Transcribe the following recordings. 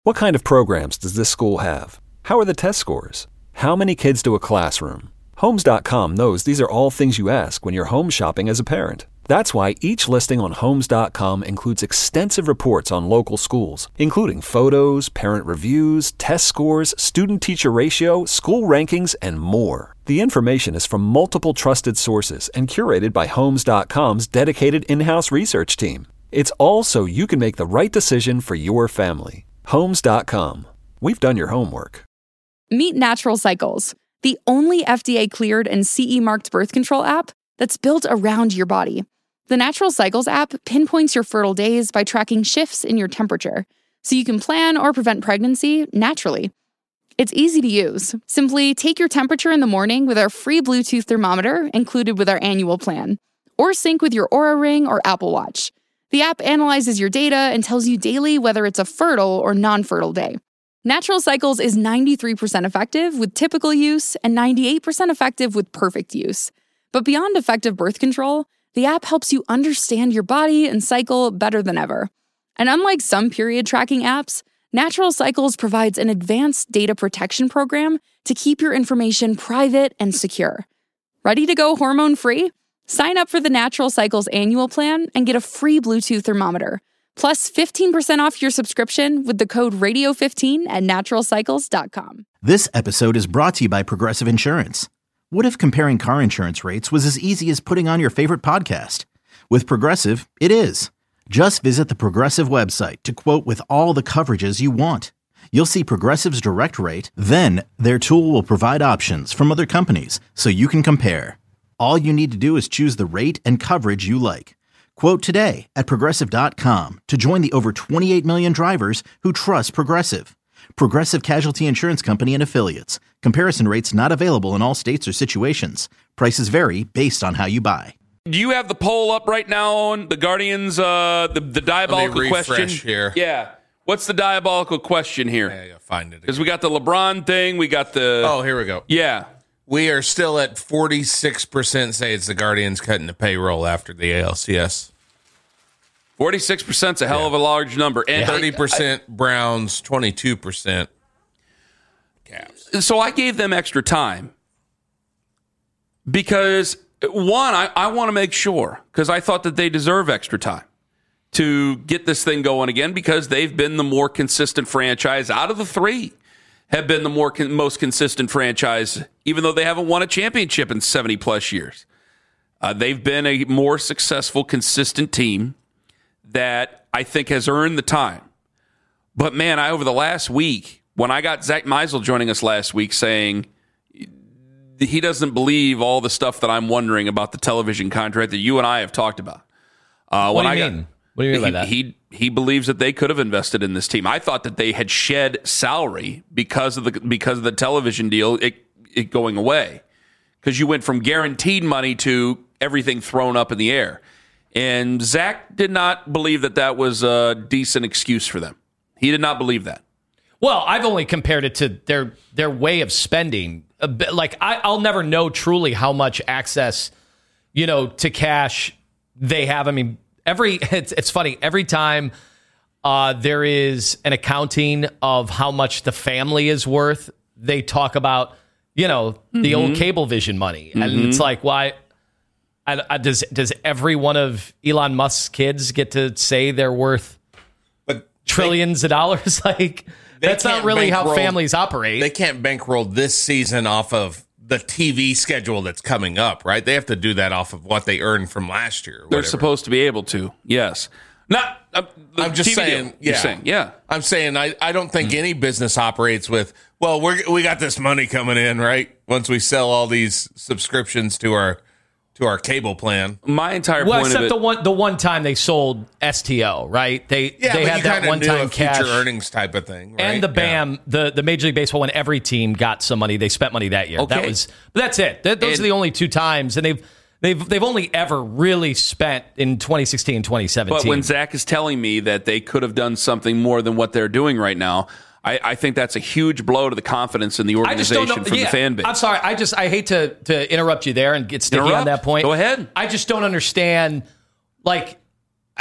What kind of programs does this school have? How are the test scores? How many kids do a classroom? Homes.com knows these are all things you ask when you're home shopping as a parent. That's why each listing on Homes.com includes extensive reports on local schools, including photos, parent reviews, test scores, student-teacher ratio, school rankings, and more. The information is from multiple trusted sources and curated by Homes.com's dedicated in-house research team. It's all so you can make the right decision for your family. Homes.com. We've done your homework. Meet Natural Cycles, the only FDA-cleared and CE-marked birth control app that's built around your body. The Natural Cycles app pinpoints your fertile days by tracking shifts in your temperature, so you can plan or prevent pregnancy naturally. It's easy to use. Simply take your temperature in the morning with our free Bluetooth thermometer included with our annual plan, or sync with your Oura Ring or Apple Watch. The app analyzes your data and tells you daily whether it's a fertile or non-fertile day. Natural Cycles is 93% effective with typical use and 98% effective with perfect use. But beyond effective birth control, the app helps you understand your body and cycle better than ever. And unlike some period tracking apps, Natural Cycles provides an advanced data protection program to keep your information private and secure. Ready to go hormone-free? Sign up for the Natural Cycles annual plan and get a free Bluetooth thermometer, plus 15% off your subscription with the code radio15 at naturalcycles.com. This episode is brought to you by Progressive Insurance. What if comparing car insurance rates was as easy as putting on your favorite podcast? With Progressive, it is. Just visit the Progressive website to quote with all the coverages you want. You'll see Progressive's direct rate, then their tool will provide options from other companies so you can compare. All you need to do is choose the rate and coverage you like. Quote today at Progressive.com to join the over 28 million drivers who trust Progressive. Progressive Casualty Insurance Company and Affiliates. Comparison rates not available in all states or situations. Prices vary based on how you buy. Do you have the poll up right now on the Guardians, the diabolical question? Here. Yeah. What's the diabolical question here? Yeah, I gotta find it. Because we got the LeBron thing, we got the... Oh, here we go. Yeah. We are still at 46% say it's the Guardians cutting the payroll after the ALCS. 46% is a hell of a large number. And 30% Browns, 22% Cavs. So I gave them extra time because, one, I want to make sure, because I thought that they deserve extra time to get this thing going again, because they've been the more consistent franchise out of the three, have been the most consistent franchise, even though they haven't won a championship in 70-plus years. They've been a more successful, consistent team that I think has earned the time. But, man, over the last week, when I got Zach Meisel joining us last week saying he doesn't believe all the stuff that I'm wondering about the television contract that you and I have talked about. What do you mean? What do you mean by that? He believes that they could have invested in this team. I thought that they had shed salary because of the television deal it going away, because you went from guaranteed money to everything thrown up in the air. And Zach did not believe that was a decent excuse for them. He did not believe that. Well, I've only compared it to their way of spending. Like I'll never know truly how much access, to cash they have. I mean, it's funny every time there is an accounting of how much the family is worth, they talk about the old Cablevision money, and it's like, why? Does every one of Elon Musk's kids get to say they're worth trillions of dollars? Like, that's not really how families operate. They can't bankroll this season off of the TV schedule that's coming up, right? They have to do that off of what they earned from last year. They're supposed to be able to, yes. I'm just saying, I'm saying I don't think any business operates with, well, we got this money coming in, right? Once we sell all these subscriptions to our cable plan. My entire point except of it, the one time they sold STO, right? They had that one time cash future earnings type of thing, right? And the BAM, the Major League Baseball, when every team got some money, they spent money that year. Okay. But that's it. Those are the only two times, and they've only ever really spent in 2016 and 2017. But when Zach is telling me that they could have done something more than what they're doing right now, I think that's a huge blow to the confidence in the organization from the fan base. I'm sorry. I hate to interrupt you there and get sticky on that point. Go ahead. I just don't understand. Like,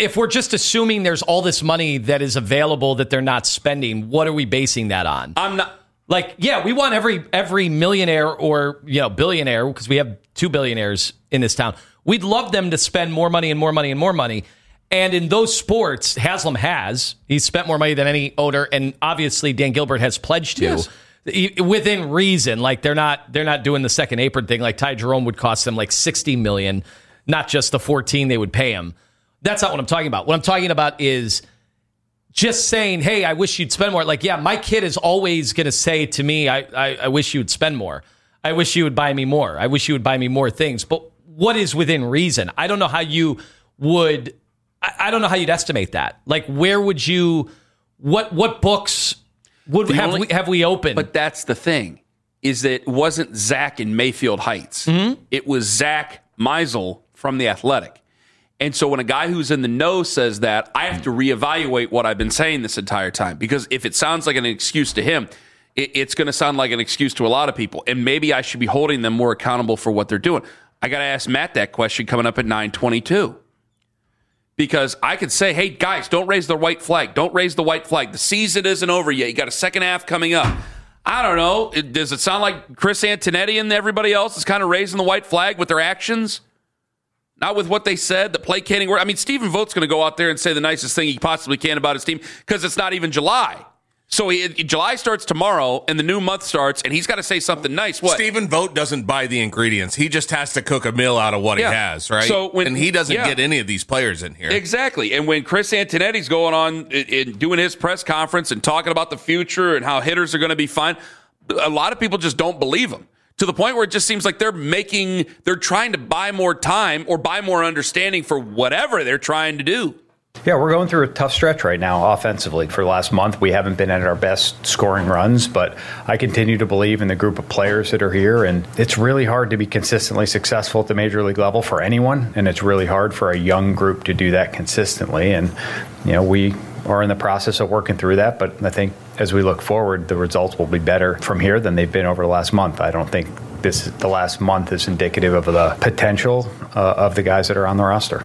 if we're just assuming there's all this money that is available that they're not spending, what are we basing that on? I'm not like, yeah, we want every millionaire or billionaire, because we have 2 billionaires in this town. We'd love them to spend more money and more money and more money. And in those sports, Haslam he's spent more money than any owner, and obviously Dan Gilbert has pledged to. Yes. Within reason. Like they're not doing the second apron thing. Like Ty Jerome would cost them like $60 million, not just the 14 they would pay him. That's not what I'm talking about. What I'm talking about is just saying, hey, I wish you'd spend more. Like, yeah, my kid is always going to say to me, I wish you would spend more. I wish you would buy me more. I wish you would buy me more things. But what is within reason? I don't know how you would. I don't know how you'd estimate that. Like, where would you? What books would have we opened? But that's the thing, is that it wasn't Zach in Mayfield Heights. Mm-hmm. It was Zach Meisel from The Athletic. And so when a guy who's in the know says that, I have to reevaluate what I've been saying this entire time. Because if it sounds like an excuse to him, it's going to sound like an excuse to a lot of people. And maybe I should be holding them more accountable for what they're doing. I got to ask Matt that question coming up at 9:22. Because I could say, hey, guys, don't raise the white flag. Don't raise the white flag. The season isn't over yet. You got a second half coming up. I don't know. Does it sound like Chris Antonetti and everybody else is kind of raising the white flag with their actions? Not with what they said, the placating word. I mean, Stephen Vogt's going to go out there and say the nicest thing he possibly can about his team because it's not even July. So July starts tomorrow, and the new month starts, and he's got to say something nice. What? Stephen Vogt doesn't buy the ingredients. He just has to cook a meal out of what he has, right? And he doesn't get any of these players in here. Exactly. And when Chris Antonetti's going on and doing his press conference and talking about the future and how hitters are going to be fine, a lot of people just don't believe him. To the point where it just seems like they're trying to buy more time or buy more understanding for whatever they're trying to do. Yeah, we're going through a tough stretch right now offensively. For the last month, we haven't been at our best scoring runs, but I continue to believe in the group of players that are here, and it's really hard to be consistently successful at the major league level for anyone, and it's really hard for a young group to do that consistently. And, we are in the process of working through that, but I think as we look forward, the results will be better from here than they've been over the last month. I don't think the last month is indicative of the potential of the guys that are on the roster.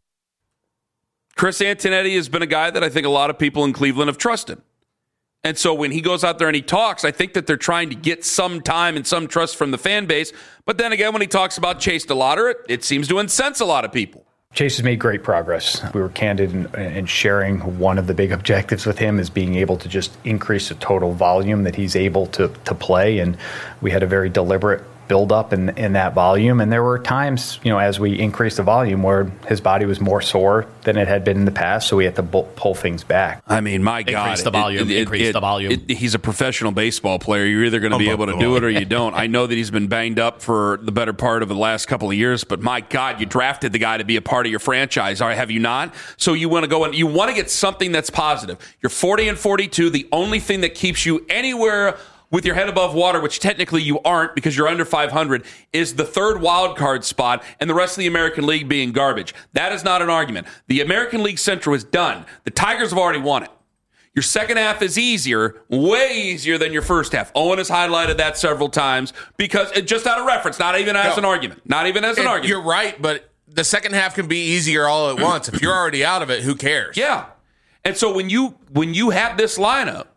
Chris Antonetti has been a guy that I think a lot of people in Cleveland have trusted. And so when he goes out there and he talks, I think that they're trying to get some time and some trust from the fan base. But then again, when he talks about Chase DeLauder, it seems to incense a lot of people. Chase has made great progress. We were candid in sharing one of the big objectives with him is being able to just increase the total volume that he's able to play. And we had a very deliberate build up in that volume. And there were times, as we increased the volume where his body was more sore than it had been in the past. So we had to pull things back. I mean, my God. Increase the volume. He's a professional baseball player. You're either going to be able to do it or you don't. I know that he's been banged up for the better part of the last couple of years, but my God, you drafted the guy to be a part of your franchise. All right, have you not? So you want to go and you want to get something that's positive. You're 40-42. The only thing that keeps you anywhere with your head above water, which technically you aren't because you're under 500, is the third wild card spot and the rest of the American League being garbage. That is not an argument. The American League Central is done. The Tigers have already won it. Your second half is easier, way easier than your first half. Owen has highlighted that several times because just out of reference, not even as an argument. Not even as an argument. You're right, but the second half can be easier all at once. If you're already out of it, who cares? Yeah. And so when you have this lineup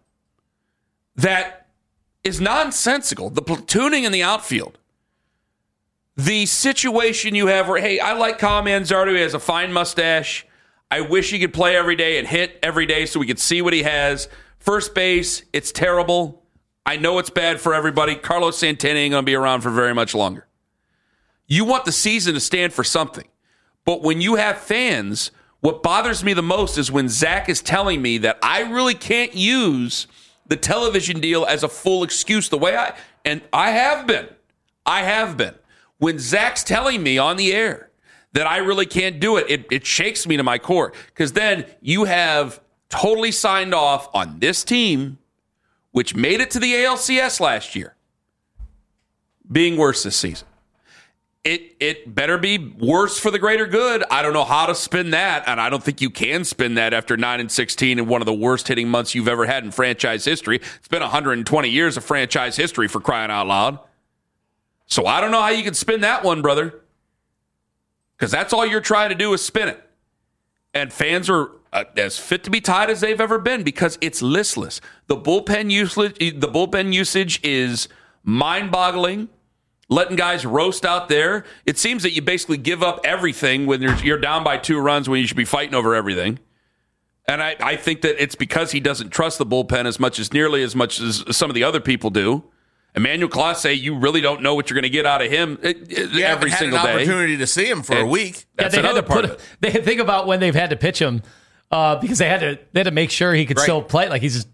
that is nonsensical, the platooning in the outfield, the situation you have where, hey, I like Kyle Manzardo, he has a fine mustache. I wish he could play every day and hit every day so we could see what he has. First base, it's terrible. I know it's bad for everybody. Carlos Santana ain't going to be around for very much longer. You want the season to stand for something. But when you have fans, what bothers me the most is when Zach is telling me that I really can't use the television deal as a full excuse the way I have been. When Zach's telling me on the air that I really can't do it, it shakes me to my core because then you have totally signed off on this team, which made it to the ALCS last year, being worse this season. It better be worse for the greater good. I don't know how to spin that, and I don't think you can spin that after 9-16 in one of the worst hitting months you've ever had in franchise history. It's been 120 years of franchise history, for crying out loud. So I don't know how you can spin that one, brother, because that's all you're trying to do is spin it. And fans are as fit to be tied as they've ever been because it's listless. The bullpen usage is mind-boggling. Letting guys roast out there. It seems that you basically give up everything when you're down by 2 runs when you should be fighting over everything. And I think that it's because he doesn't trust the bullpen nearly as much as some of the other people do. Emmanuel Clase, you really don't know what you're going to get out of him every single day. Had an opportunity to see him for a week. That's another part of it. They think about when they've had to pitch him because they had to make sure he could still play. Like he's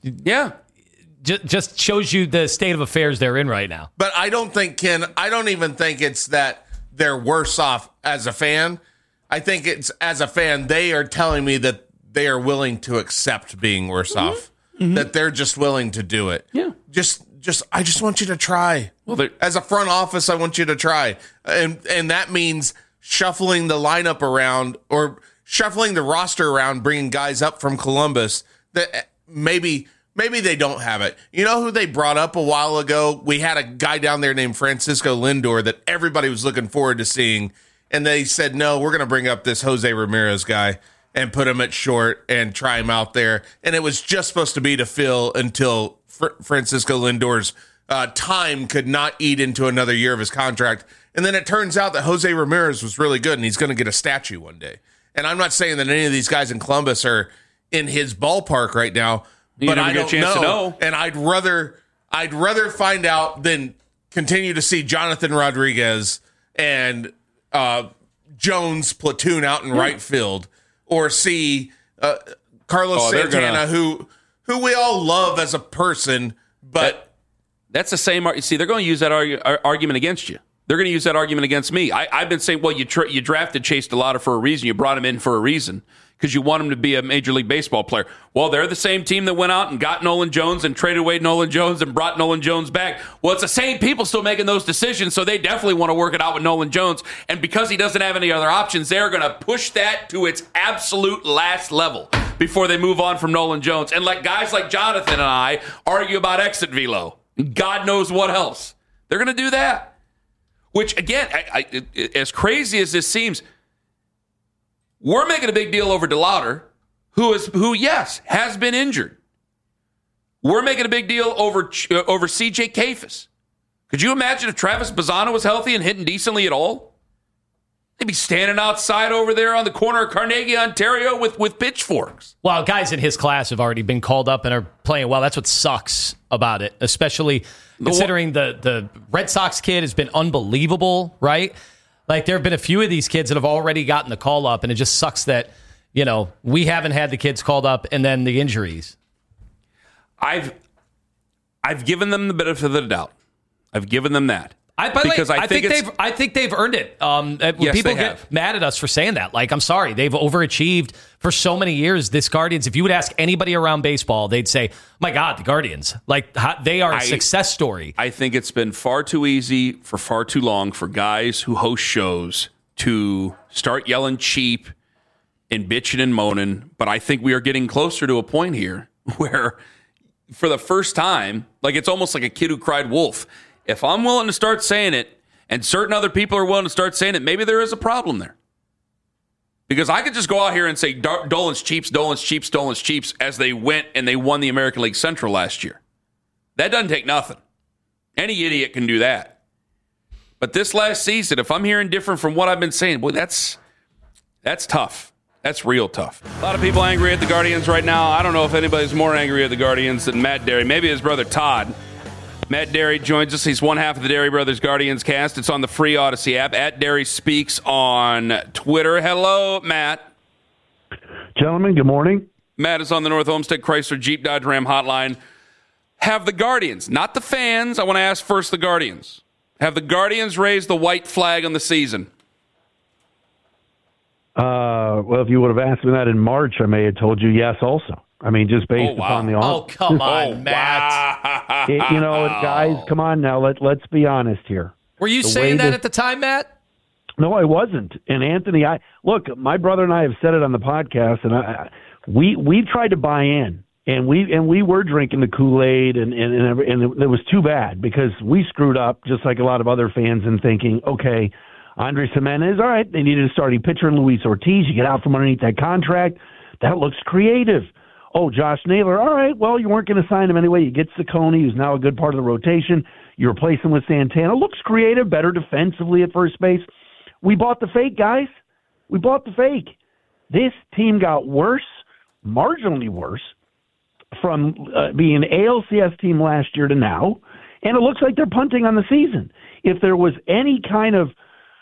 just shows you the state of affairs they're in right now. But I don't even think it's that they're worse off as a fan. I think it's as a fan, they are telling me that they are willing to accept being worse off. That they're just willing to do it. Yeah. I just want you to try. Well, as a front office, I want you to try. And that means shuffling the lineup around or shuffling the roster around, bringing guys up from Columbus that maybe they don't have it. You know who they brought up a while ago? We had a guy down there named Francisco Lindor that everybody was looking forward to seeing. And they said, no, we're going to bring up this Jose Ramirez guy and put him at short and try him out there. And it was just supposed to be to fill until Francisco Lindor's time could not eat into another year of his contract. And then it turns out that Jose Ramirez was really good and he's going to get a statue one day. And I'm not saying that any of these guys in Columbus are in his ballpark right now, but I don't know. And I'd rather find out than continue to see Jonathan Rodriguez and Jones platoon out in right field, or see Carlos Santana, who we all love as a person, but that's the same. See, they're going to use that argument against you. They're going to use that argument against me. I've been saying, well, you drafted Chase DeLauter for a reason. You brought him in for a reason because you want him to be a Major League Baseball player. Well, they're the same team that went out and got Nolan Jones and traded away Nolan Jones and brought Nolan Jones back. Well, it's the same people still making those decisions, so they definitely want to work it out with Nolan Jones. And because he doesn't have any other options, they're going to push that to its absolute last level before they move on from Nolan Jones and let guys like Jonathan and I argue about exit velo. God knows what else. They're going to do that. Which, again, as crazy as this seems, we're making a big deal over DeLauter, who yes, has been injured. We're making a big deal over C.J. Kayfus. Could you imagine if Travis Bazzano was healthy and hitting decently at all? They'd be standing outside over there on the corner of Carnegie, Ontario with pitchforks. Well, guys in his class have already been called up and are playing well. That's what sucks about it, especially considering the Red Sox kid has been unbelievable, right? Like, there have been a few of these kids that have already gotten the call up, and it just sucks that, we haven't had the kids called up and then the injuries. I've given them the benefit of the doubt. I've given them that. I think they've earned it. Yes, people get mad at us for saying that. Like, I'm sorry, they've overachieved for so many years. This Guardians, if you would ask anybody around baseball, they'd say, "My God, the Guardians! Like, they are a success story." I think it's been far too easy for far too long for guys who host shows to start yelling cheap and bitching and moaning. But I think we are getting closer to a point here where, for the first time, like, it's almost like a kid who cried wolf. If I'm willing to start saying it, and certain other people are willing to start saying it, maybe there is a problem there. Because I could just go out here and say Dolan's Cheaps, as they went and they won the American League Central last year. That doesn't take nothing. Any idiot can do that. But this last season, if I'm hearing different from what I've been saying, boy, that's tough. That's real tough. A lot of people angry at the Guardians right now. I don't know if anybody's more angry at the Guardians than Matt Derry. Maybe his brother Todd. Matt Derry joins us. He's one half of the Derry Brothers Guardians cast. It's on the free Odyssey app. At Derry Speaks on Twitter. Hello, Matt. Gentlemen, good morning. Matt is on the North Olmsted Chrysler Jeep Dodge Ram hotline. Have the Guardians, not the fans, I want to ask first the Guardians, have the Guardians raised the white flag on the season? Well, if you would have asked me that in March, I may have told you yes also. I mean, just based upon the offer. Oh, come on, Matt. Guys, come on now. Let's be honest here. Were you saying that at the time, Matt? No, I wasn't. And Anthony, look, my brother and I have said it on the podcast, and we tried to buy in, and we were drinking the Kool-Aid, and it was too bad because we screwed up, just like a lot of other fans, in thinking, okay, Andres Gimenez, all right, they needed a starting pitcher in Luis Ortiz. You get out from underneath that contract. That looks creative. Oh, Josh Naylor, all right, well, you weren't going to sign him anyway. You get Ciccone, who's now a good part of the rotation. You replace him with Santana. Looks creative, better defensively at first base. We bought the fake, guys. We bought the fake. This team got worse, marginally worse, from being an ALCS team last year to now, and it looks like they're punting on the season. If there was any kind of,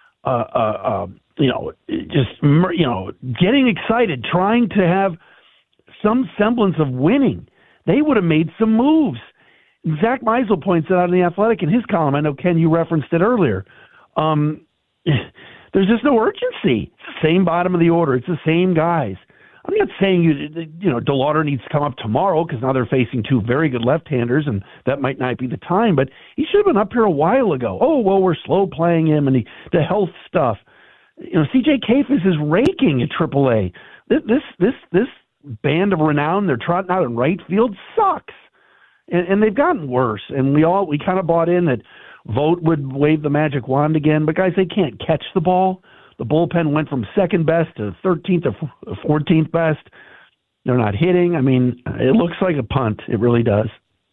getting excited, trying to have some semblance of winning, they would have made some moves. Zach Meisel points it out in The Athletic in his column. I know, Ken, you referenced it earlier. There's just no urgency. It's the same bottom of the order. It's the same guys. I'm not saying DeLauder needs to come up tomorrow because now they're facing two very good left-handers, and that might not be the time. But he should have been up here a while ago. Oh, well, we're slow playing him, and the health stuff. C.J. Kayfus is raking at AAA. This band of renown they're trotting out in right field sucks, and they've gotten worse. And we kind of bought in that Vogt would wave the magic wand again, but guys, they can't catch the ball. The bullpen went from second best to 13th or 14th best. They're not hitting. I mean, it looks like a punt. It really does.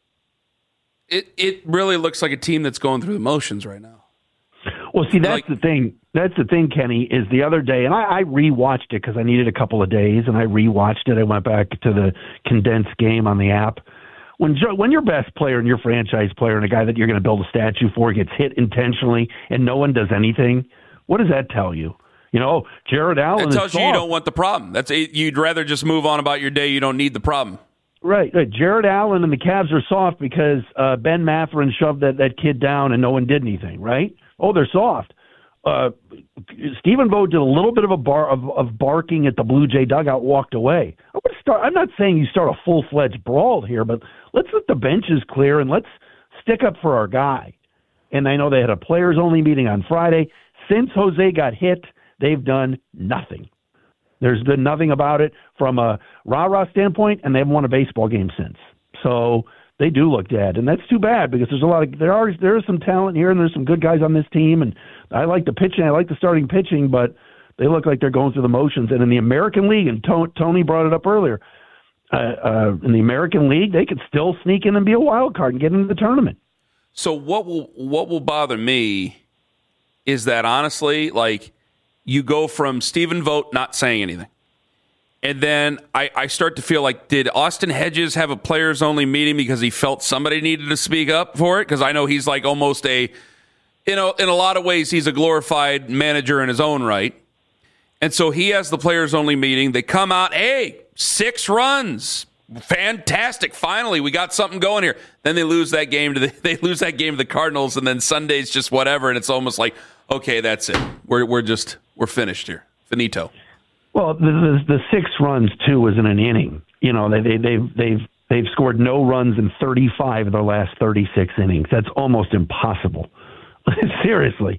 It really looks like a team that's going through the motions right now. Well, see, that's the thing. That's the thing, Kenny, is the other day, and I rewatched it because I needed a couple of days, and I rewatched it. I went back to the condensed game on the app. When your best player and your franchise player and a guy that you're going to build a statue for gets hit intentionally and no one does anything, what does that tell you? Jared Allen. It tells you you don't want the problem. You'd rather just move on about your day. You don't need the problem. Right. Jared Allen and the Cavs are soft because Ben Matherin shoved that kid down and no one did anything, right? Oh, they're soft. Stephen Vogt did a little bit of barking at the Blue Jay dugout, walked away. I'm not saying you start a full-fledged brawl here, but let's let the benches clear and let's stick up for our guy. And I know they had a players-only meeting on Friday. Since Jose got hit, they've done nothing. There's been nothing about it from a rah-rah standpoint, and they haven't won a baseball game since. So they do look dead, and that's too bad because there is some talent here, and there's some good guys on this team, and I like the pitching, I like the starting pitching, but they look like they're going through the motions. And in the American League, and Tony brought it up earlier, in the American League, they could still sneak in and be a wild card and get into the tournament. So what will bother me is that, honestly, you go from Stephen Vogt not saying anything, and then I start to feel like, did Austin Hedges have a players-only meeting because he felt somebody needed to speak up for it? Because I know he's like almost in a lot of ways, he's a glorified manager in his own right. And so he has the players-only meeting. They come out, hey, 6 runs. Fantastic. Finally, we got something going here. Then they lose that game to the Cardinals, and then Sunday's just whatever, and it's almost like, okay, that's it. We're finished here. Finito. Well, the 6 runs too was in an inning. They've scored no runs in 35 of their last 36 innings. That's almost impossible. Seriously.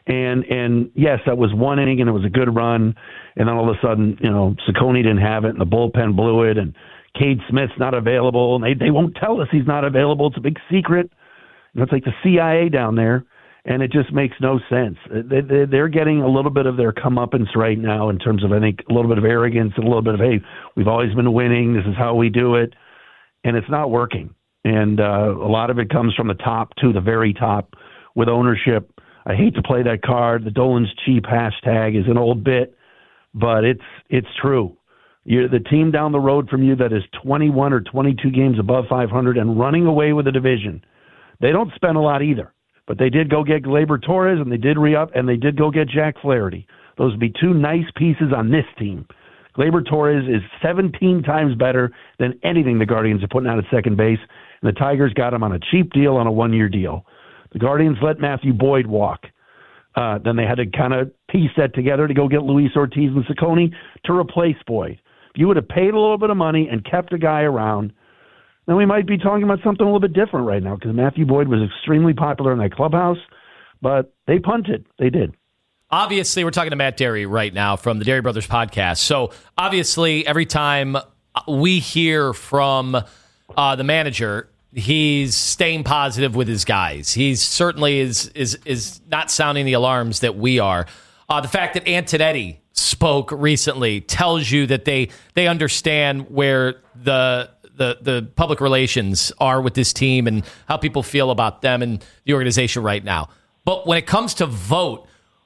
And yes, that was one inning and it was a good run. And then all of a sudden, Ciccone didn't have it and the bullpen blew it and Cade Smith's not available. And they won't tell us he's not available. It's a big secret. It's like the CIA down there. And it just makes no sense. They're getting a little bit of their comeuppance right now in terms of, I think, a little bit of arrogance and a little bit of, hey, we've always been winning. This is how we do it. And it's not working. And a lot of it comes from the top to the very top with ownership. I hate to play that card. The Dolan's cheap hashtag is an old bit, but it's true. You're the team down the road from you that is 21 or 22 games above 500 and running away with the division. They don't spend a lot either. But they did go get Gleyber Torres, and they did re-up, and they did go get Jack Flaherty. Those would be 2 nice pieces on this team. Gleyber Torres is 17 times better than anything the Guardians are putting out at second base, and the Tigers got him on a cheap deal on a 1-year deal. The Guardians let Matthew Boyd walk. Then they had to kind of piece that together to go get Luis Ortiz and Ciccone to replace Boyd. If you would have paid a little bit of money and kept a guy around, then we might be talking about something a little bit different right now because Matthew Boyd was extremely popular in that clubhouse, but they punted. They did. Obviously, we're talking to Matt Derry right now from the Derry Brothers podcast. So obviously, every time we hear from the manager, He's staying positive with his guys. He certainly is not sounding the alarms that we are. The fact that Antonetti spoke recently tells you that they understand where the public relations are with this team and how people feel about them and the organization right now. But when it comes to Vogt,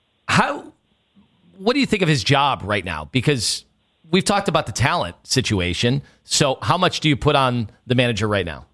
what do you think of his job right now? Because we've talked about the talent situation. So how much do you put on the manager right now?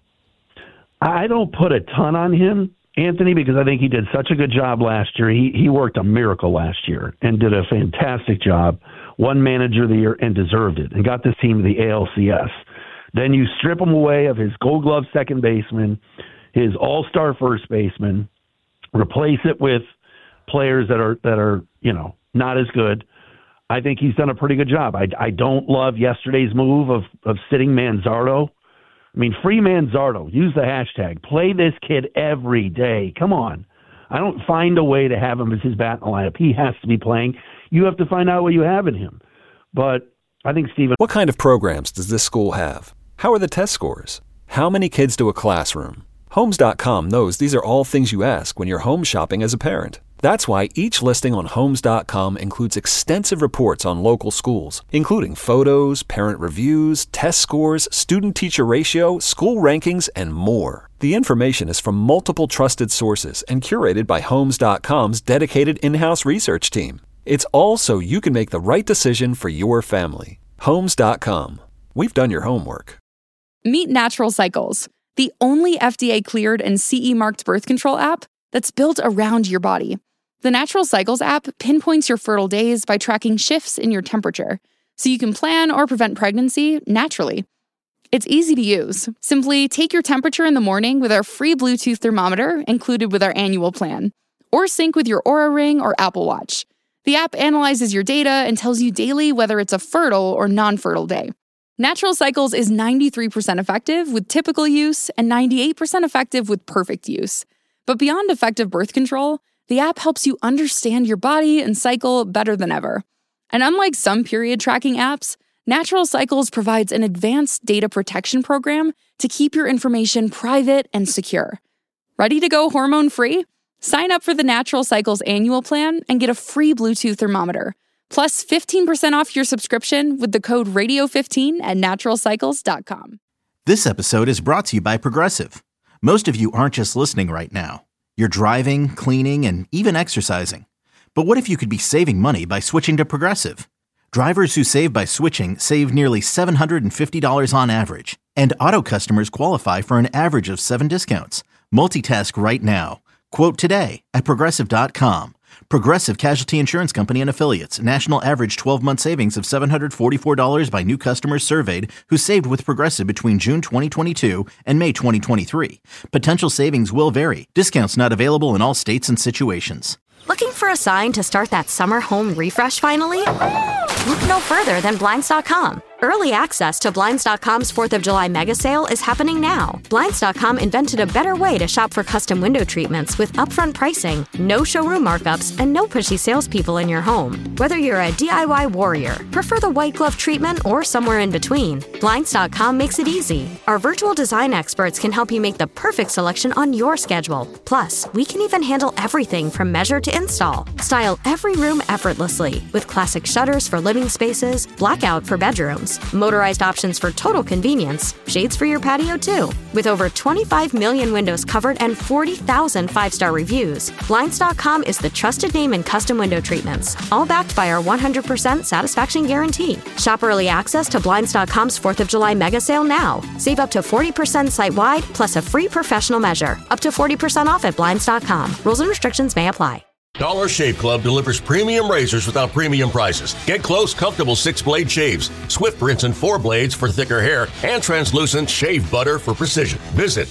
I don't put a ton on him, Anthony, because I think he did such a good job last year. He worked a miracle last year and did a fantastic job, won manager of the year and deserved it, and got this team to the ALCS. Then you strip him away of his Gold Glove second baseman, his all-star first baseman, replace it with players that are not as good. I think he's done a pretty good job. I don't love yesterday's move of sitting Manzardo. I mean, free Manzardo. Use the hashtag. Play this kid every day. Come on. I don't find a way to have him as his bat in the lineup. He has to be playing. You have to find out what you have in him. But I think, Stephen... What kind of programs does this school have? How are the test scores? How many kids do a classroom? Homes.com knows these are all things you ask when you're home shopping as a parent. That's why each listing on Homes.com includes extensive reports on local schools, including photos, parent reviews, test scores, student-teacher ratio, school rankings, and more. The information is from multiple trusted sources and curated by Homes.com's dedicated in-house research team. It's all so you can make the right decision for your family. Homes.com. We've done your homework. Meet Natural Cycles, the only FDA-cleared and CE-marked birth control app that's built around your body. The Natural Cycles app pinpoints your fertile days by tracking shifts in your temperature, so you can plan or prevent pregnancy naturally. It's easy to use. Simply take your temperature in the morning with our free Bluetooth thermometer included with our annual plan, or sync with your Oura Ring or Apple Watch. The app analyzes your data and tells you daily whether it's a fertile or non-fertile day. Natural Cycles is 93% effective with typical use and 98% effective with perfect use. But beyond effective birth control, the app helps you understand your body and cycle better than ever. And unlike some period tracking apps, Natural Cycles provides an advanced data protection program to keep your information private and secure. Ready to go hormone-free? Sign up for the Natural Cycles annual plan and get a free Bluetooth thermometer, plus 15% off your subscription with the code radio15 at naturalcycles.com. This episode is brought to you by Progressive. Most of you aren't just listening right now. You're driving, cleaning, and even exercising. But what if you could be saving money by switching to Progressive? Drivers who save by switching save nearly $750 on average. And auto customers qualify for an average of 7 discounts. Multitask right now. Quote today at Progressive.com. Progressive Casualty Insurance Company and Affiliates. National average 12-month savings of $744 by new customers surveyed who saved with Progressive between June 2022 and May 2023. Potential savings will vary. Discounts not available in all states and situations. Looking for a sign to start that summer home refresh finally? Look no further than Blinds.com. Early access to Blinds.com's 4th of July mega sale is happening now. Blinds.com invented a better way to shop for custom window treatments with upfront pricing, no showroom markups, and no pushy salespeople in your home. Whether you're a DIY warrior, prefer the white glove treatment, or somewhere in between, Blinds.com makes it easy. Our virtual design experts can help you make the perfect selection on your schedule. Plus, we can even handle everything from measure to install. Style every room effortlessly with classic shutters for living spaces, blackout for bedrooms, motorized options for total convenience, shades for your patio too. With over 25 million windows covered and 40,000 5-star reviews, Blinds.com is the trusted name in custom window treatments, all backed by our 100% satisfaction guarantee. Shop early access to Blinds.com's 4th of July mega sale now. Save up to 40% site-wide, plus a free professional measure. Up to 40% off at Blinds.com. Rules and restrictions may apply. Dollar Shave Club delivers premium razors without premium prices. Get close, comfortable 6-blade shaves, swift rinse and 4 blades for thicker hair, and translucent shave butter for precision. Visit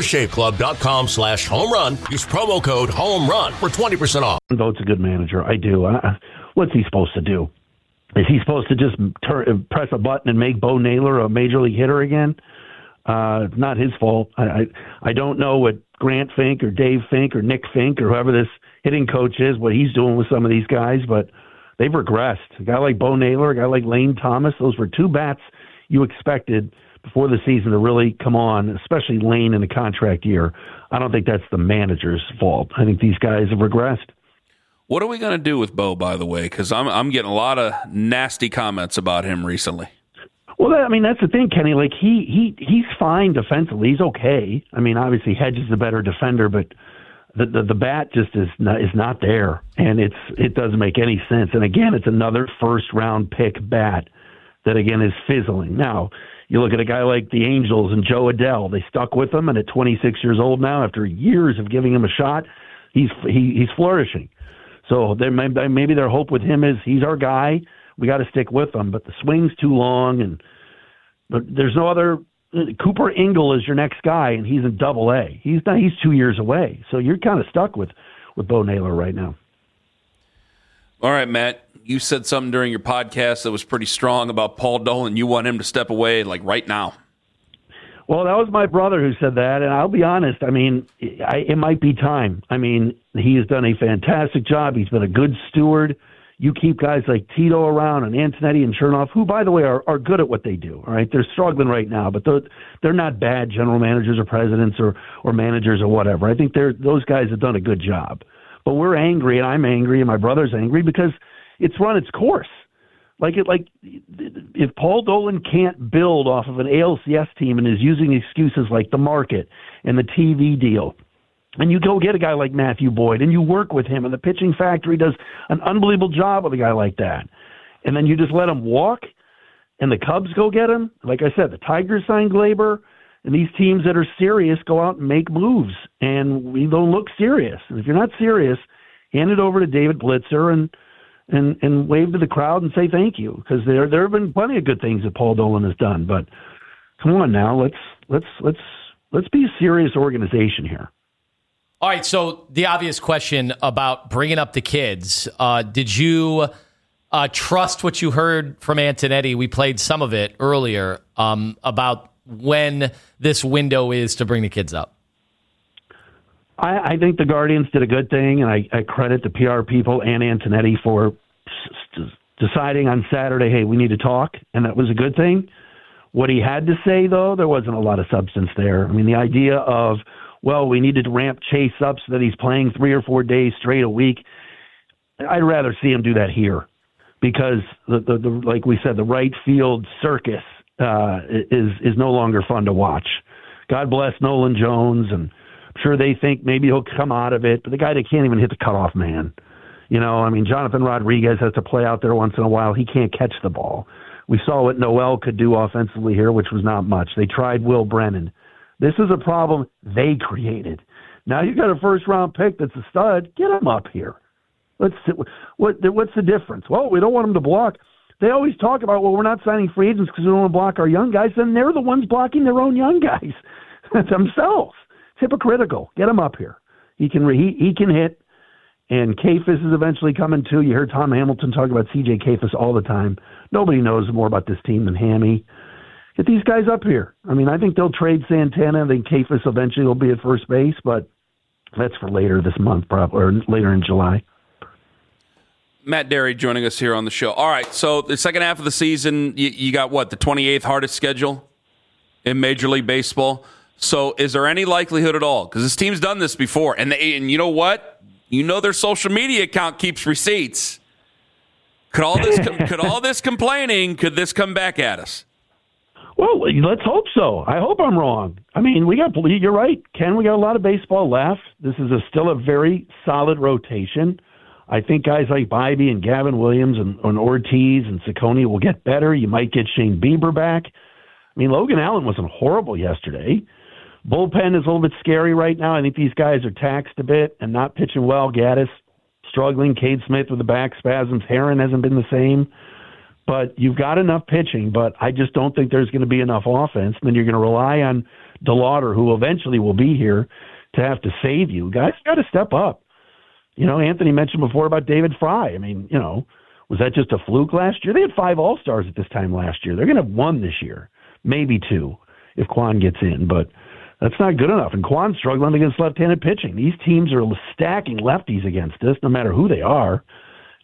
dollarshaveclub.com/homerun. Use promo code HOMERUN for 20% off. Vogt's a good manager. I do. What's he supposed to do? Is he supposed to just press a button and make Bo Naylor a major league hitter again? It's not his fault. I don't know what Grant Fink or Dave Fink or Nick Fink or whoever this hitting coach is, what he's doing with some of these guys, but they've regressed. A guy like Bo Naylor, a guy like Lane Thomas, those were 2 bats you expected before the season to really come on, especially Lane in a contract year. I don't think that's the manager's fault. I think these guys have regressed. What are we going to do with Bo, by the way? Because I'm getting a lot of nasty comments about him recently. Well, I mean, that's the thing, Kenny. Like, he's fine defensively. He's okay. I mean, obviously, Hedges is a better defender, but the bat just is not there, and it doesn't make any sense. And again, it's another first-round pick bat that, again, is fizzling. Now, you look at a guy like the Angels and Joe Adell. They stuck with him, and at 26 years old now, after years of giving him a shot, he's flourishing. So maybe their hope with him is he's our guy. We got to stick with him. But the swing's too long, but there's no other. Cooper Ingle is your next guy, and he's in Double-A. He's 2 years away. So you're kind of stuck with Bo Naylor right now. All right, Matt. You said something during your podcast that was pretty strong about Paul Dolan. You want him to step away like right now. Well, that was my brother who said that, and I'll be honest. I mean, it might be time. I mean, he has done a fantastic job. He's been a good steward. You keep guys like Tito around and Antonetti and Chernoff, who, by the way, are good at what they do. All right, they're struggling right now, but they're not bad general managers or presidents or managers or whatever. I think those guys have done a good job. But we're angry, and I'm angry, and my brother's angry because it's run its course. If Paul Dolan can't build off of an ALCS team and is using excuses like the market and the TV deal, and you go get a guy like Matthew Boyd and you work with him, and the pitching factory does an unbelievable job with a guy like that, and then you just let him walk, and the Cubs go get him. Like I said, the Tigers signed Glaber, and these teams that are serious go out and make moves, and we don't look serious. And if you're not serious, hand it over to David Blitzer and wave to the crowd and say thank you, because there have been plenty of good things that Paul Dolan has done. But come on now, let's be a serious organization here. All right, so the obvious question about bringing up the kids, did you trust what you heard from Antonetti? We played some of it earlier about when this window is to bring the kids up. I think the Guardians did a good thing, and I credit the PR people and Antonetti for deciding on Saturday, hey, we need to talk, and that was a good thing. What he had to say, though, there wasn't a lot of substance there. I mean, the idea of, well, we needed to ramp Chase up so that he's playing 3 or 4 days straight a week, I'd rather see him do that here, because, the like we said, the right field circus is no longer fun to watch. God bless Nolan Jones, and I'm sure they think maybe he'll come out of it, but the guy that can't even hit the cutoff man. You know, I mean, Jonathan Rodriguez has to play out there once in a while. He can't catch the ball. We saw what Noel could do offensively here, which was not much. They tried Will Brennan. This is a problem they created. Now you got a first-round pick that's a stud. Get him up here. What's the difference? Well, we don't want him to block. They always talk about, well, we're not signing free agents because we don't want to block our young guys. Then they're the ones blocking their own young guys themselves. It's hypocritical. Get him up here. He can hit, and Kafis is eventually coming too. You heard Tom Hamilton talk about C.J. Kafis all the time. Nobody knows more about this team than Hammy. Get these guys up here. I mean, I think they'll trade Santana. I think Kafis eventually will be at first base, but that's for later this month, probably, or later in July. Matt Derry joining us here on the show. All right, so the second half of the season, you got what, the 28th hardest schedule in Major League Baseball? So is there any likelihood at all? Because this team's done this before, and you know what? You know their social media account keeps receipts. Could all this complaining, could this come back at us? Well, let's hope so. I hope I'm wrong. I mean, you're right, Ken. We got a lot of baseball left. This is still a very solid rotation. I think guys like Bybee and Gavin Williams and Ortiz and Ciccone will get better. You might get Shane Bieber back. I mean, Logan Allen wasn't horrible yesterday. Bullpen is a little bit scary right now. I think these guys are taxed a bit and not pitching well. Gaddis struggling. Cade Smith with the back spasms. Herron hasn't been the same. But you've got enough pitching, but I just don't think there's going to be enough offense. And then you're going to rely on DeLauder, who eventually will be here, to have to save you. Guys got to step up. You know, Anthony mentioned before about David Fry. I mean, you know, was that just a fluke last year? They had 5 All-Stars at this time last year. They're going to have 1 this year, maybe 2 if Kwan gets in, but that's not good enough. And Kwan's struggling against left-handed pitching. These teams are stacking lefties against us, no matter who they are.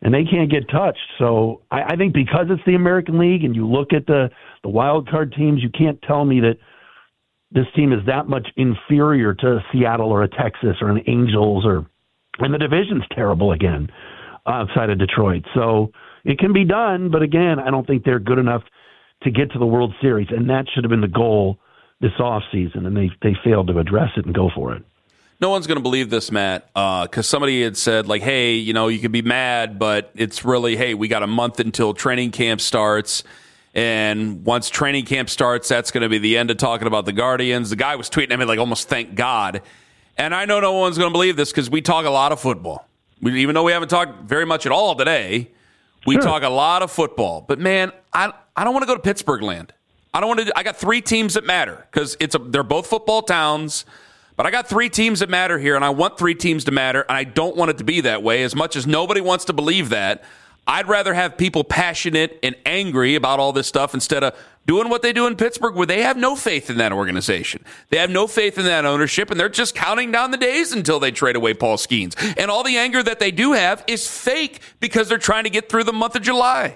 and they can't get touched. So I think because it's the American League and you look at the wild card teams, you can't tell me that this team is that much inferior to Seattle or a Texas or an Angels, and the division's terrible again outside of Detroit. So it can be done, but again, I don't think they're good enough to get to the World Series, and that should have been the goal this offseason, and they failed to address it and go for it. No one's going to believe this, Matt, because somebody had said, like, hey, you can be mad, but it's really, hey, we got a month until training camp starts, and once training camp starts, that's going to be the end of talking about the Guardians. The guy was tweeting at me like, almost thank God. And I know no one's going to believe this because we talk a lot of football. Even though we haven't talked very much at all today, we talk a lot of football. But, man, I don't want to go to Pittsburgh land. I got 3 teams that matter because they're both football towns. But I got 3 teams that matter here, and I want 3 teams to matter, and I don't want it to be that way. As much as nobody wants to believe that, I'd rather have people passionate and angry about all this stuff instead of doing what they do in Pittsburgh, where they have no faith in that organization. They have no faith in that ownership, and they're just counting down the days until they trade away Paul Skeens. And all the anger that they do have is fake because they're trying to get through the month of July.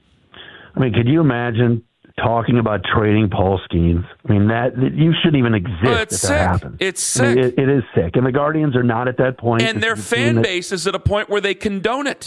I mean, could you imagine talking about trading Paul Skeens? I mean, that you shouldn't even exist if that happens. It's sick. I mean, it is sick. And the Guardians are not at that point. And their fan base is at a point where they condone it.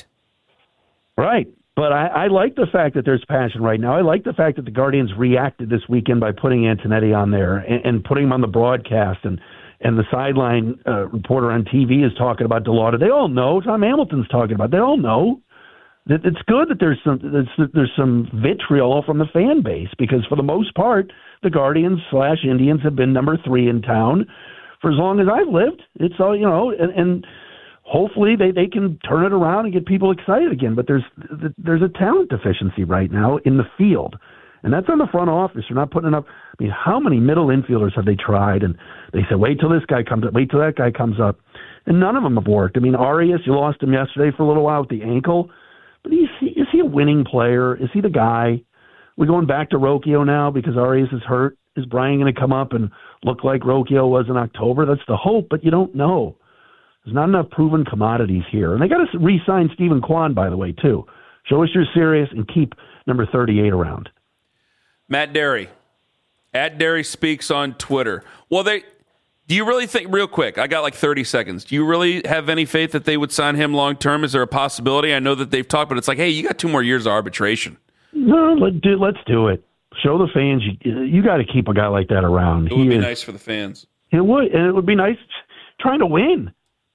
Right. But I like the fact that there's passion right now. I like the fact that the Guardians reacted this weekend by putting Antonetti on there and putting him on the broadcast. And the sideline reporter on TV is talking about DeLauder. They all know. Tom Hamilton's talking about it. They all know. It's good that there's some vitriol from the fan base because for the most part, the Guardians/Indians have been number 3 in town for as long as I've lived. It's all, and hopefully they can turn it around and get people excited again. But there's a talent deficiency right now in the field, and that's on the front office. They're not putting enough. I mean, how many middle infielders have they tried? And they said, wait till this guy comes up, wait till that guy comes up, and none of them have worked. I mean, Arias, you lost him yesterday for a little while with the ankle. But is he a winning player? Is he the guy? We're going back to Rocchio now because Arias is hurt. Is Brian going to come up and look like Rocchio was in October? That's the hope, but you don't know. There's not enough proven commodities here. And they got to re-sign Stephen Kwan, by the way, too. Show us you're serious and keep number 38 around. Matt Derry. At Derry Speaks on Twitter. Well, do you really think, real quick, I got like 30 seconds. Do you really have any faith that they would sign him long-term? Is there a possibility? I know that they've talked, but it's like, hey, you got 2 more years of arbitration. No, let's do it. Show the fans you got to keep a guy like that around. It would be nice for the fans. It would, and it would be nice trying to win.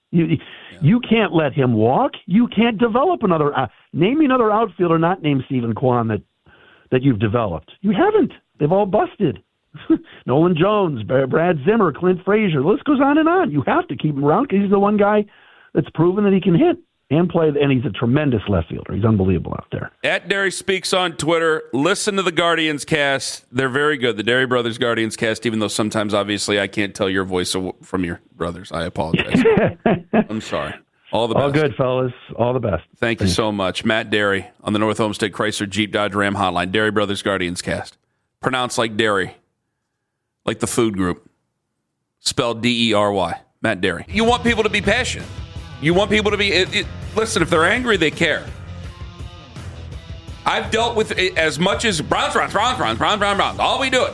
You can't let him walk. You can't develop another. Name me another outfielder not named Stephen Kwan that you've developed. You haven't. They've all busted. Nolan Jones, Brad Zimmer, Clint Frazier. The list goes on and on. You have to keep him around because he's the one guy that's proven that he can hit and play, and he's a tremendous left fielder. He's unbelievable out there. At Derry Speaks on Twitter. Listen to the Guardians cast. They're very good. The Derry Brothers Guardians cast, even though sometimes, obviously, I can't tell your voice from your brothers. I apologize. I'm sorry. All the best. All good, fellas. All the best. Thank you so much. Matt Derry on the North Olmsted Chrysler Jeep Dodge Ram Hotline. Derry Brothers Guardians cast. Pronounced like Derry. Like the food group. Spelled D-E-R-Y. Matt Derry. You want people to be passionate. You want people to be... listen, if they're angry, they care. I've dealt with it as much as Browns. All we do it.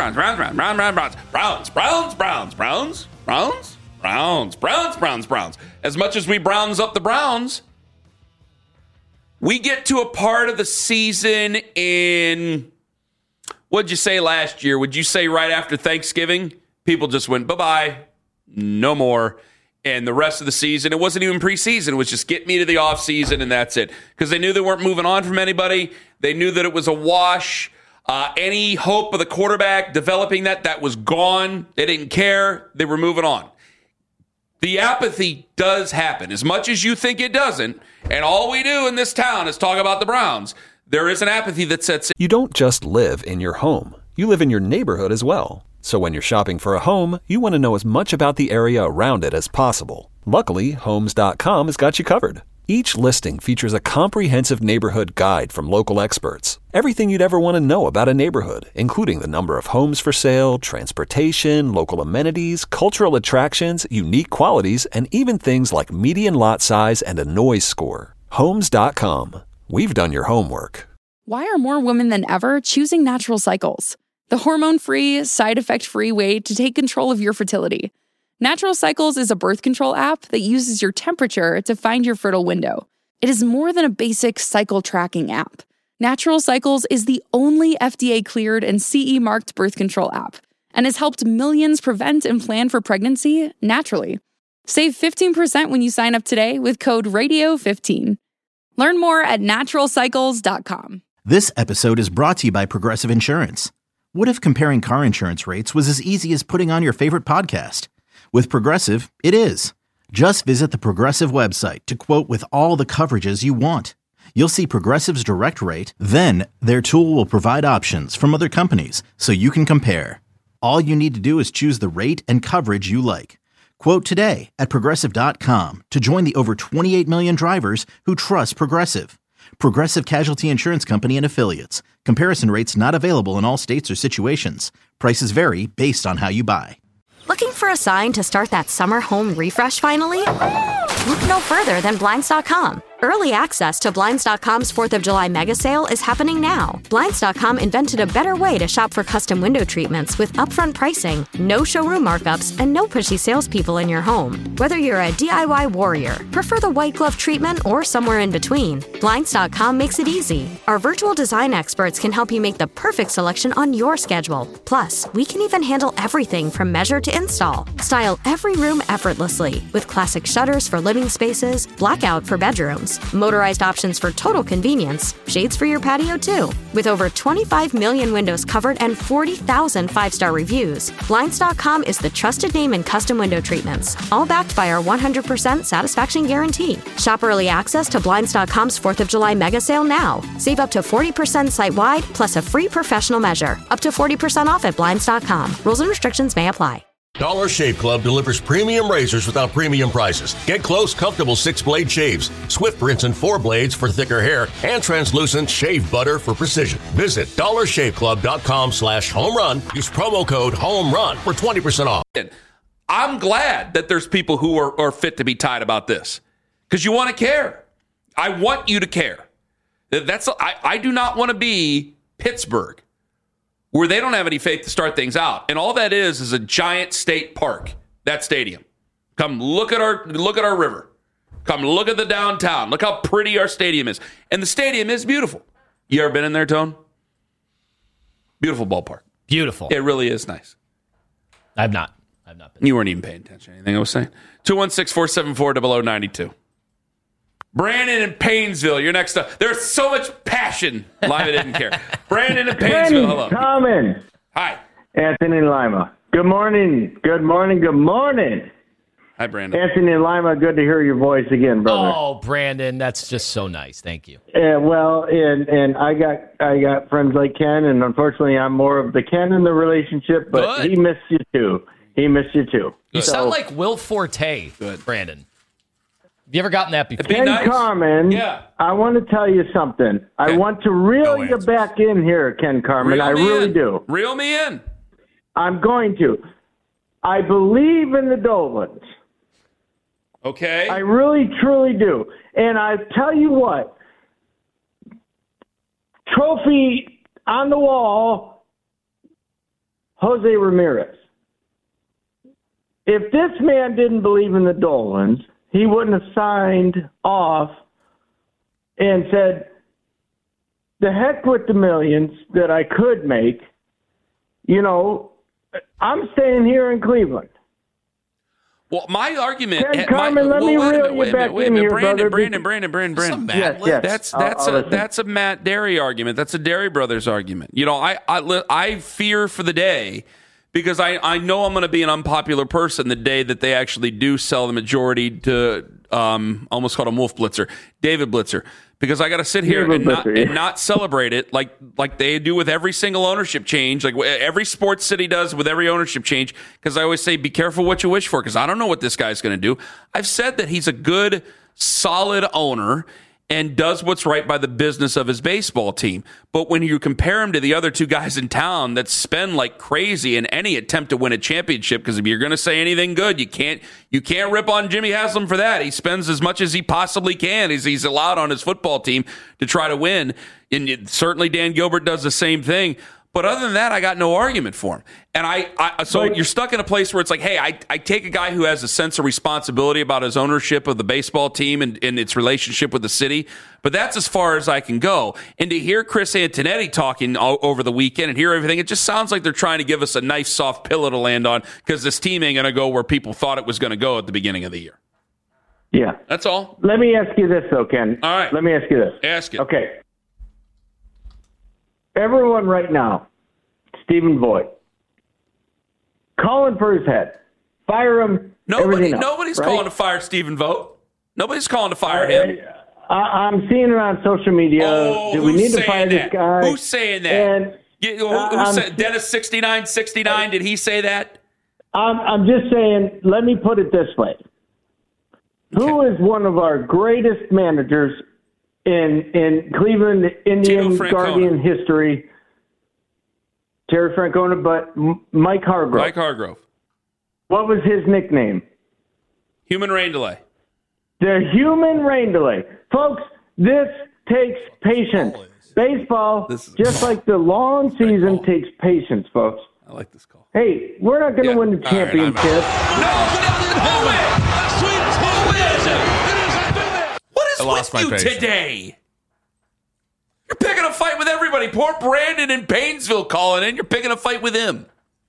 Browns. As much as we Browns up the Browns, we get to a part of the season in... What'd you say last year? Would you say right after Thanksgiving? People just went, bye-bye, no more. And the rest of the season, it wasn't even preseason. It was just get me to the offseason, and that's it. Because they knew they weren't moving on from anybody. They knew that it was a wash. Any hope of the quarterback developing that was gone. They didn't care. They were moving on. The apathy does happen. As much as you think it doesn't, and all we do in this town is talk about the Browns, there is an apathy that sets in. You don't just live in your home. You live in your neighborhood as well. So when you're shopping for a home, you want to know as much about the area around it as possible. Luckily, Homes.com has got you covered. Each listing features a comprehensive neighborhood guide from local experts. Everything you'd ever want to know about a neighborhood, including the number of homes for sale, transportation, local amenities, cultural attractions, unique qualities, and even things like median lot size and a noise score. Homes.com. We've done your homework. Why are more women than ever choosing Natural Cycles? The hormone-free, side-effect-free way to take control of your fertility. Natural Cycles is a birth control app that uses your temperature to find your fertile window. It is more than a basic cycle tracking app. Natural Cycles is the only FDA-cleared and CE-marked birth control app and has helped millions prevent and plan for pregnancy naturally. Save 15% when you sign up today with code RADIO15. Learn more at naturalcycles.com. This episode is brought to you by Progressive Insurance. What if comparing car insurance rates was as easy as putting on your favorite podcast? With Progressive, it is. Just visit the Progressive website to quote with all the coverages you want. You'll see Progressive's direct rate, then their tool will provide options from other companies so you can compare. All you need to do is choose the rate and coverage you like. Quote today at Progressive.com to join the over 28 million drivers who trust Progressive. Progressive Casualty Insurance Company and Affiliates. Comparison rates not available in all states or situations. Prices vary based on how you buy. Looking for a sign to start that summer home refresh finally? Look no further than Blinds.com. Early access to Blinds.com's 4th of July mega sale is happening now. Blinds.com invented a better way to shop for custom window treatments with upfront pricing, no showroom markups, and no pushy salespeople in your home. Whether you're a DIY warrior, prefer the white glove treatment, or somewhere in between, Blinds.com makes it easy. Our virtual design experts can help you make the perfect selection on your schedule. Plus, we can even handle everything from measure to install. Style every room effortlessly with classic shutters for living spaces, blackout for bedrooms, motorized options for total convenience, shades for your patio too. With over 25 million windows covered and 40,000 5-star reviews, Blinds.com is the trusted name in custom window treatments, all backed by our 100% satisfaction guarantee. Shop early access to Blinds.com's 4th of July mega sale now. Save up to 40% site-wide, plus a free professional measure. Up to 40% off at Blinds.com. Rules and restrictions may apply. Dollar Shave Club delivers premium razors without premium prices. Get close, comfortable 6-blade shaves, Swift rinse and 4 blades for thicker hair, and translucent shave butter for precision. Visit dollarshaveclub.com/homerun. Use promo code HOMERUN for 20% off. I'm glad that there's people who are fit to be tied about this because you want to care. I want you to care. I do not want to be Pittsburgh, where they don't have any faith to start things out. And all that is a giant state park, that stadium. Come look at our river. Come look at the downtown. Look how pretty our stadium is. And the stadium is beautiful. You ever been in there, Tone? Beautiful ballpark. Beautiful. It really is nice. I've not been. You weren't even paying attention to anything I was saying. 216-474-0092. Brandon in Paynesville, you're next up. There's so much passion. Lima didn't care. Brandon in Paynesville, hello. Common. Hi. Anthony and Lima. Good morning. Good morning. Good morning. Hi, Brandon. Anthony and Lima, good to hear your voice again, brother. Oh, Brandon, that's just so nice. Thank you. Well, and I got friends like Ken, and unfortunately, I'm more of the Ken in the relationship, but Good. He missed you too. You sound like Will Forte, Brandon. Have you ever gotten that before? Ken Carmen, yeah. I want to tell you something. Okay. I want to reel you back in here, Ken Carmen. I really do. Reel me in. I'm going to. I believe in the Dolans. Okay. I really, truly do. And I tell you what, trophy on the wall, Jose Ramirez. If this man didn't believe in the Dolans, he wouldn't have signed off and said, the heck with the millions that I could make. You know, I'm staying here in Cleveland. Well, my argument... Ken Carmen, let me reel you back in here, brother. Brandon. Yes. That's a Matt Derry argument. That's a Derry Brothers argument. You know, I fear for the day... Because I know I'm going to be an unpopular person the day that they actually do sell the majority to, almost called him Wolf Blitzer, David Blitzer. Because I got to sit here and not celebrate it like they do with every single ownership change, like every sports city does with every ownership change. Because I always say, be careful what you wish for, because I don't know what this guy's going to do. I've said that he's a good, solid owner. and does what's right by the business of his baseball team. But when you compare him to the other two guys in town that spend like crazy in any attempt to win a championship, because if you're going to say anything good, you can't rip on Jimmy Haslam for that. He spends as much as he possibly can as he's allowed on his football team to try to win. And certainly Dan Gilbert does the same thing. But other than that, I got no argument for him. And so you're stuck in a place where it's like, hey, I take a guy who has a sense of responsibility about his ownership of the baseball team and its relationship with the city, but that's as far as I can go. And to hear Chris Antonetti talking over the weekend and hear everything, it just sounds like they're trying to give us a nice soft pillow to land on because this team ain't going to go where people thought it was going to go at the beginning of the year. Yeah. That's all. Let me ask you this, though, Ken. All right. Let me ask you this. Ask it. Okay. Everyone right now, Stephen Voigt, calling for his head. Fire him. Nobody's calling to fire Stephen Vogt. Nobody's calling to fire him. I'm seeing it on social media. Do we need to fire this guy? Who's saying that? Who said Dennis 6969? Did he say that? I'm just saying, let me put it this way. Okay. Who is one of our greatest managers in Cleveland Indian Guardian history? Terry Francona, but Mike Hargrove. Mike Hargrove. What was his nickname? Human rain delay. The human rain delay. Folks, this takes patience. Baseball, just like the long season, takes patience, folks. I like this call. Hey, we're not going to win the championship. What is with you today? You're picking a fight with everybody. Poor Brandon in Painesville calling in. You're picking a fight with him.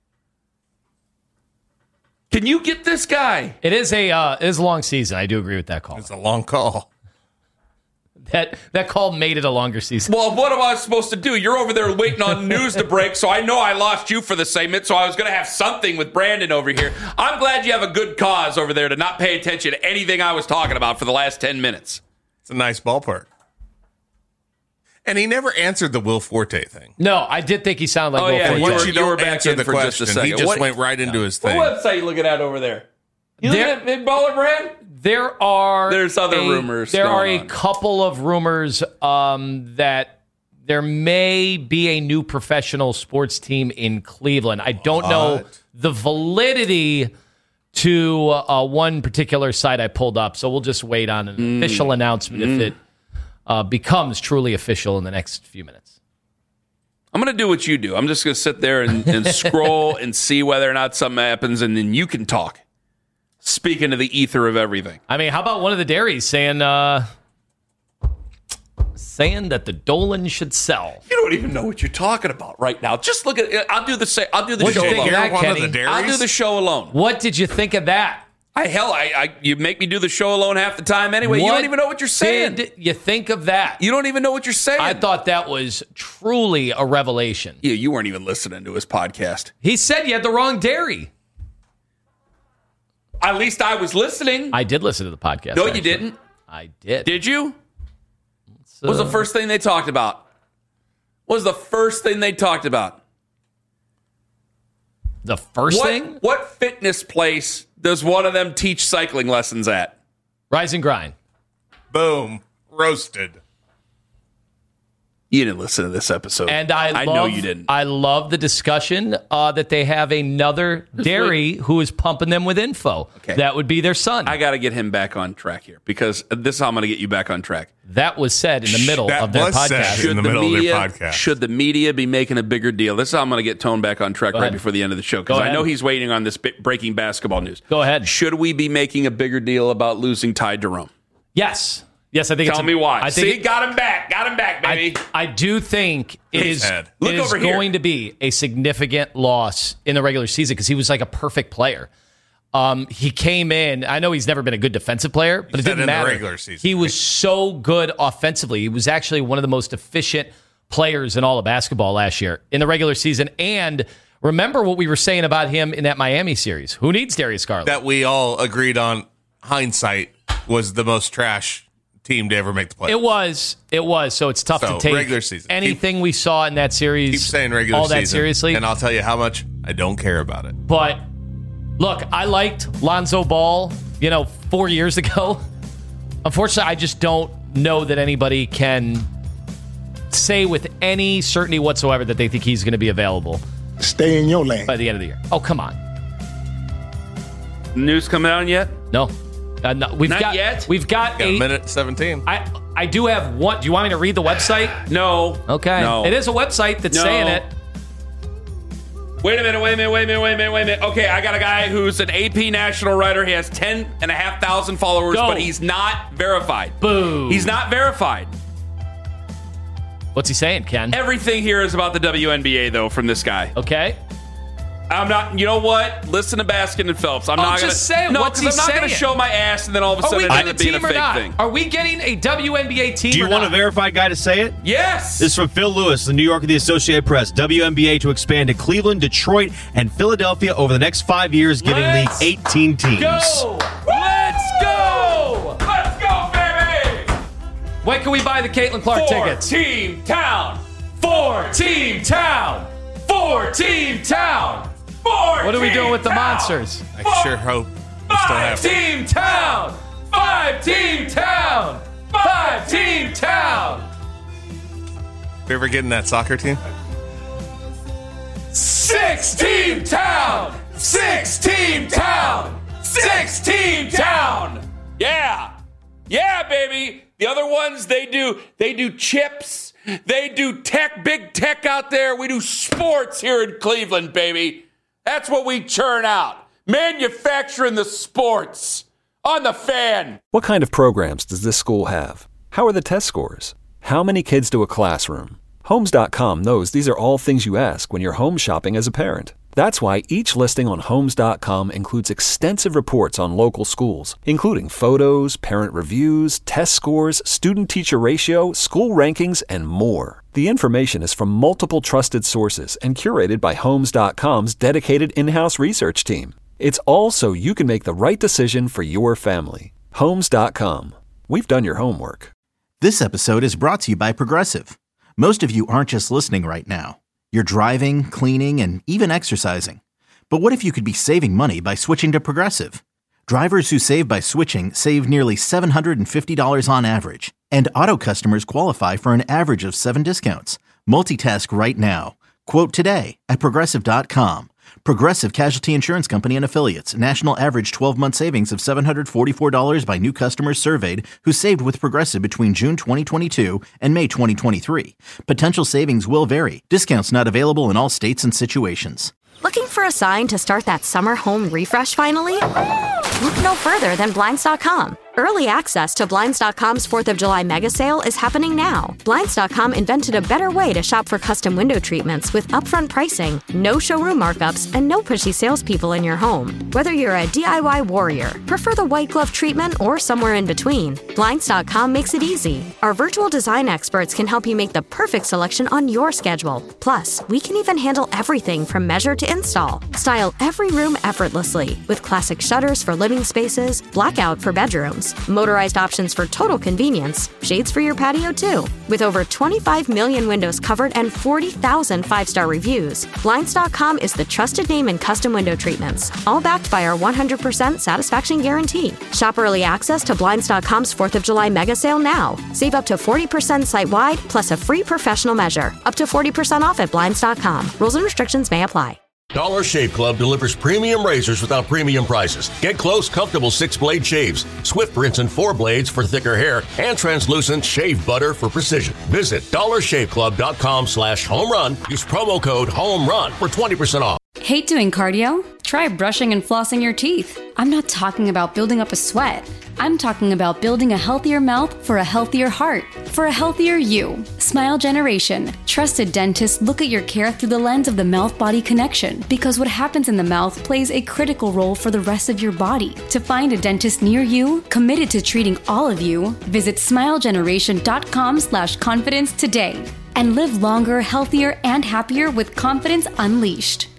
Can you get this guy? It is a long season. I do agree with that call. It's a long call. That call made it a longer season. Well, what am I supposed to do? You're over there waiting on news to break, so I know I lost you for the segment, so I was going to have something with Brandon over here. I'm glad you have a good cause over there to not pay attention to anything I was talking about for the last 10 minutes. It's a nice ballpark. And he never answered the Will Forte thing. No, I did think he sounded like Will Forte. Once you don't answer the question, he just went right into his thing. What website are you looking at over there? You looking at Big Baller Brand? There's other rumors. There are a couple of rumors that there may be a new professional sports team in Cleveland. I don't know the validity to one particular site I pulled up, so we'll just wait on an official announcement if it becomes truly official in the next few minutes. I'm going to do what you do. I'm just going to sit there and scroll and see whether or not something happens, and then you can talk. Speaking to the ether of everything. I mean, how about one of the dairies saying that the Dolan should sell? You don't even know what you're talking about right now. Just look at it. I'll do the show alone. I'll do the show alone. What did you think of that? You make me do the show alone half the time anyway. You don't even know what you're saying. Did you think of that? You don't even know what you're saying. I thought that was truly a revelation. Yeah, you weren't even listening to his podcast. He said you had the wrong dairy. At least I was listening. I did listen to the podcast. No, you didn't. I did. Did you? What was the first thing they talked about? What was the first thing they talked about? The first thing? What fitness place does one of them teach cycling lessons at? Rise and Grind. Boom. Roasted. You didn't listen to this episode. And I know you didn't. I love the discussion that they have another dairy who is pumping them with info. Okay. That would be their son. I got to get him back on track here because this is how I'm going to get you back on track. That was said in the middle of their podcast. Should the media be making a bigger deal? This is how I'm going to get Tone back on track right before the end of the show because I know he's waiting on this breaking basketball news. Go ahead. Should we be making a bigger deal about losing Ty Jerome? Yes. Yes, I think. Tell me why. Got him back. Got him back, baby. I do think it is going to be a significant loss in the regular season because he was like a perfect player. He came in. I know he's never been a good defensive player, but it didn't matter. The regular season, he was so good offensively. He was actually one of the most efficient players in all of basketball last year in the regular season. And remember what we were saying about him in that Miami series. Who needs Darius Garland? That we all agreed on. Hindsight was the most trash team to ever make the playoffs. It was. So it's tough to take regular season. Anything we saw in that series. Keep saying regular all season. That seriously. And I'll tell you how much I don't care about it. But look, I liked Lonzo Ball, 4 years ago. Unfortunately, I just don't know that anybody can say with any certainty whatsoever that they think he's going to be available. Stay in your lane by the end of the year. Oh, come on. News coming out yet? No. No, we've Not got yet? We've got a minute 17. I do have one. Do you want me to read the website? No. Okay. No. It is a website that's saying it. Wait a minute. Okay, I got a guy who's an AP national writer. He has 10,500 followers, but he's not verified. Boo. He's not verified. What's he saying, Ken? Everything here is about the WNBA, though, from this guy. Okay. I'm not. You know what? Listen to Baskin and Phelps. I'm not going to say it. No, What's he because I'm not going to show my ass and then all of a sudden it ends up being a fake thing. Are we getting a WNBA team? Do you want a verified guy to say it? Yes. This is from Phil Lewis, the New Yorker, the Associated Press. WNBA to expand to Cleveland, Detroit, and Philadelphia over the next 5 years, giving league 18 teams. Go! Let's go! Let's go, baby! When can we buy the Caitlin Clark tickets? 4-team town. 4-team town. 4-team town. What are we doing with the Monsters? I sure hope we still have 5-team town. 5-team town. 5-team town. You ever getting that soccer team? 6-team town. 6-team town. 6-team town. Yeah. Yeah, baby. The other ones, they do chips. They do tech, big tech out there. We do sports here in Cleveland, baby. That's what we churn out. Manufacturing the sports on the Fan. What kind of programs does this school have? How are the test scores? How many kids do a classroom? Homes.com knows these are all things you ask when you're home shopping as a parent. That's why each listing on Homes.com includes extensive reports on local schools, including photos, parent reviews, test scores, student-teacher ratio, school rankings, and more. The information is from multiple trusted sources and curated by Homes.com's dedicated in-house research team. It's all so you can make the right decision for your family. Homes.com. We've done your homework. This episode is brought to you by Progressive. Most of you aren't just listening right now. You're driving, cleaning, and even exercising. But what if you could be saving money by switching to Progressive? Drivers who save by switching save nearly $750 on average. And auto customers qualify for an average of 7 discounts. Multitask right now. Quote today at Progressive.com. Progressive Casualty Insurance Company and Affiliates. National average 12-month savings of $744 by new customers surveyed who saved with Progressive between June 2022 and May 2023. Potential savings will vary. Discounts not available in all states and situations. Looking for a sign to start that summer home refresh finally? Look no further than Blinds.com. Early access to Blinds.com's 4th of July mega sale is happening now. Blinds.com invented a better way to shop for custom window treatments with upfront pricing, no showroom markups, and no pushy salespeople in your home. Whether you're a DIY warrior, prefer the white glove treatment, or somewhere in between, Blinds.com makes it easy. Our virtual design experts can help you make the perfect selection on your schedule. Plus, we can even handle everything from measure to install. Style every room effortlessly with classic shutters for living spaces, blackout for bedrooms, motorized options for total convenience, shades for your patio too. With over 25 million windows covered and 40,000 5-star reviews, Blinds.com is the trusted name in custom window treatments, all backed by our 100% satisfaction guarantee. Shop early access to Blinds.com's 4th of July mega sale now. Save up to 40% site-wide, plus a free professional measure. Up to 40% off at Blinds.com. Rules and restrictions may apply. Dollar Shave Club delivers premium razors without premium prices. Get close, comfortable 6-blade shaves, Swift rinse and 4 blades for thicker hair, and translucent shave butter for precision. Visit dollarshaveclub.com/homerun. Use promo code HOMERUN for 20% off. Hate doing cardio? Try brushing and flossing your teeth. I'm not talking about building up a sweat. I'm talking about building a healthier mouth for a healthier heart, for a healthier you. Smile Generation. Trusted dentists look at your care through the lens of the mouth-body connection, because what happens in the mouth plays a critical role for the rest of your body. To find a dentist near you, committed to treating all of you, visit smilegeneration.com/confidence today. And live longer, healthier, and happier with confidence unleashed.